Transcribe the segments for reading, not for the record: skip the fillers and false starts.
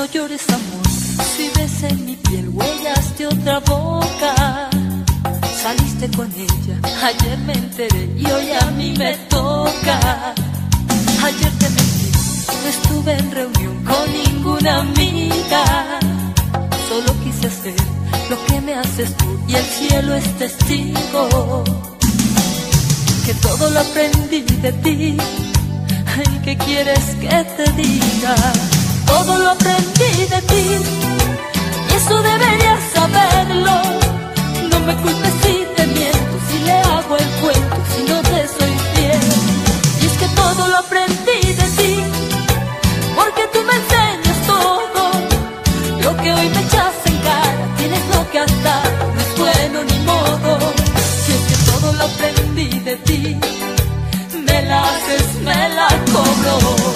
llores, amor, si ves en mi piel huellas de otra boca. Saliste con ella, ayer me enteré y hoy a mí me toca. Ayer te mentí, no estuve en reunión con ninguna amiga. Solo quise hacer lo que me haces tú y el cielo es testigo. Que todo lo aprendí de ti. ¿Y qué quieres que te diga? Todo lo aprendí de ti y eso deberías saberlo. No me culpes si te miento, si le hago el cuento, si no te soy fiel. Y es que todo lo aprendí de ti, porque tú me enseñas todo. Lo que hoy me echas en cara, tienes lo que has dado, no es bueno ni modo. Si es que todo lo aprendí de ti, me la haces, me la cobro.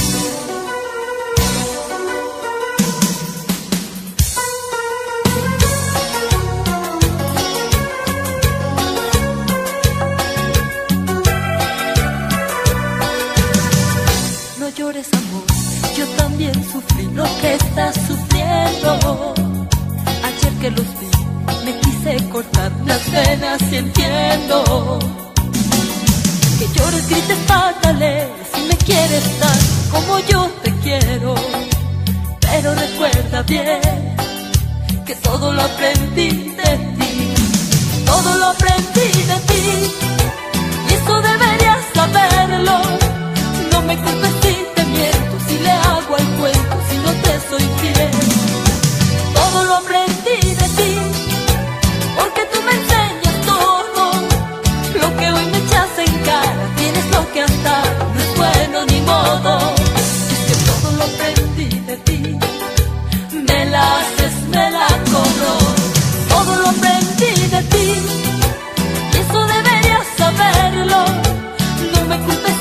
No llores, amor, yo también sufrí lo que estás sufriendo. Ayer que los vi, me quise cortar las venas y entiendo. Que llores, grites, patales, si me quieres tan como yo te quiero. Pero recuerda bien que todo lo aprendí de ti. Todo lo aprendí de ti y eso deberías saberlo. No me culpes si te miento, si le hago el cuento, si no te soy fiel. Todo lo aprendí de ti, porque tú me enseñas todo. Lo que hoy me echas en cara, tienes lo que has dado, no es bueno ni modo. Es que todo lo aprendí de ti, me la haces, me la cobro. Todo lo aprendí de ti y eso deberías saberlo. No me culpes